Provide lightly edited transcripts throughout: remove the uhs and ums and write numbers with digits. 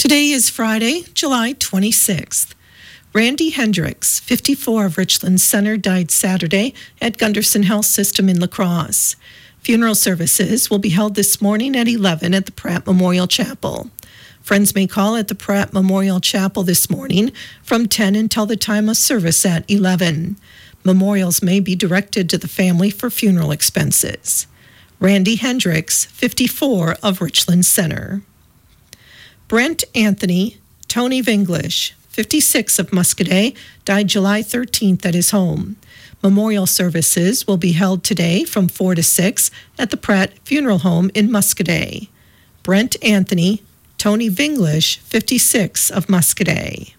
Today is Friday, July 26th. Randy Hendricks, 54 of Richland Center, died Saturday at Gunderson Health System in La Crosse. Funeral services will be held this morning at 11 at the Pratt Memorial Chapel. Friends may call at the Pratt Memorial Chapel this morning from 10 until the time of service at 11. Memorials may be directed to the family for funeral expenses. Randy Hendricks, 54 of Richland Center. Brent Anthony Tony Vinglish, 56 of Muscadet, died July 13th at his home. Memorial services will be held today from 4 to 6 at the Pratt Funeral Home in Muscadet. Brent Anthony Tony Vinglish, 56 of Muscadet.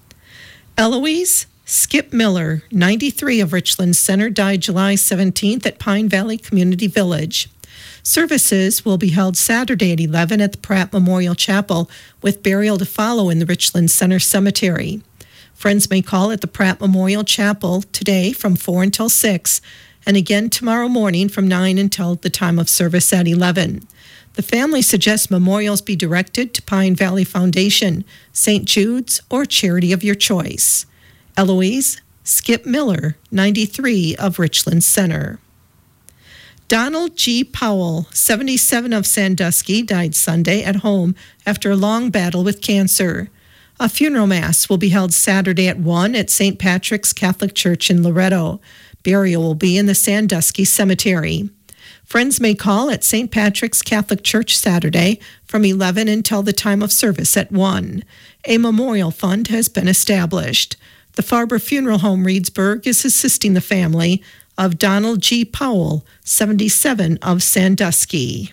Eloise Skip Miller, 93 of Richland Center, died July 17th at Pine Valley Community Village. Services will be held Saturday at 11 at the Pratt Memorial Chapel, with burial to follow in the Richland Center Cemetery. Friends may call at the Pratt Memorial Chapel today from 4 until 6, and again tomorrow morning from 9 until the time of service at 11. The family suggests memorials be directed to Pine Valley Foundation, St. Jude's, or charity of your choice. Eloise Skip Miller, 93 of Richland Center. Donald G. Powell, 77 of Sandusky, died Sunday at home after a long battle with cancer. A funeral mass will be held Saturday at 1 at St. Patrick's Catholic Church in Loretto. Burial will be in the Sandusky Cemetery. Friends may call at St. Patrick's Catholic Church Saturday from 11 until the time of service at 1. A memorial fund has been established. The Farber Funeral Home Reedsburg is assisting the family of Donald G. Powell, 77 of Sandusky.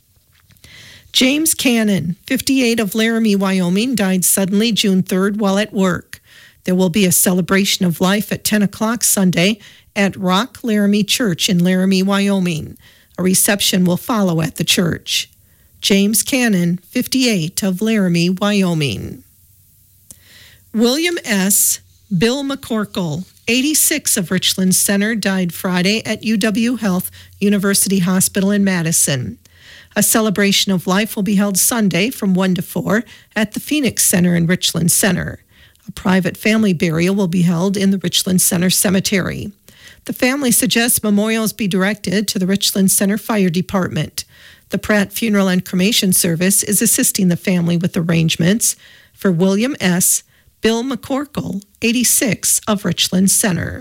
James Cannon, 58 of Laramie, Wyoming, died suddenly June 3rd while at work. There will be a celebration of life at 10 o'clock Sunday at Rock Laramie Church in Laramie, Wyoming. A reception will follow at the church. James Cannon, 58 of Laramie, Wyoming. William S. Bill McCorkle, 86 of Richland Center, died Friday at UW Health University Hospital in Madison. A celebration of life will be held Sunday from 1 to 4 at the Phoenix Center in Richland Center. A private family burial will be held in the Richland Center Cemetery. The family suggests memorials be directed to the Richland Center Fire Department. The Pratt Funeral and Cremation Service is assisting the family with arrangements for William S. Bill McCorkle, 86 of Richland Center.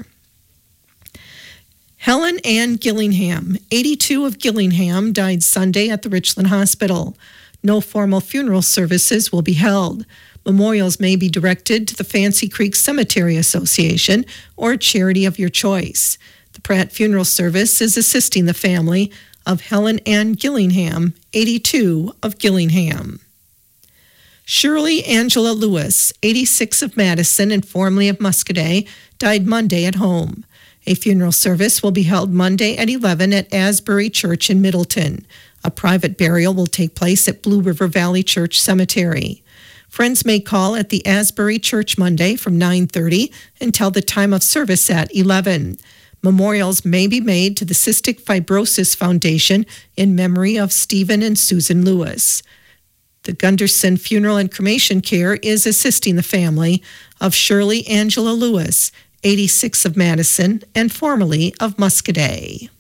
Helen Ann Gillingham, 82 of Gillingham, died Sunday at the Richland Hospital. No formal funeral services will be held. Memorials may be directed to the Fancy Creek Cemetery Association or charity of your choice. The Pratt Funeral Service is assisting the family of Helen Ann Gillingham, 82 of Gillingham. Shirley Angela Lewis, 86 of Madison and formerly of Muscadet, died Monday at home. A funeral service will be held Monday at 11 at Asbury Church in Middleton. A private burial will take place at Blue River Valley Church Cemetery. Friends may call at the Asbury Church Monday from 9:30 until the time of service at 11. Memorials may be made to the Cystic Fibrosis Foundation in memory of Stephen and Susan Lewis. The Gunderson Funeral and Cremation Care is assisting the family of Shirley Angela Lewis, 86 of Madison and formerly of Muscadet.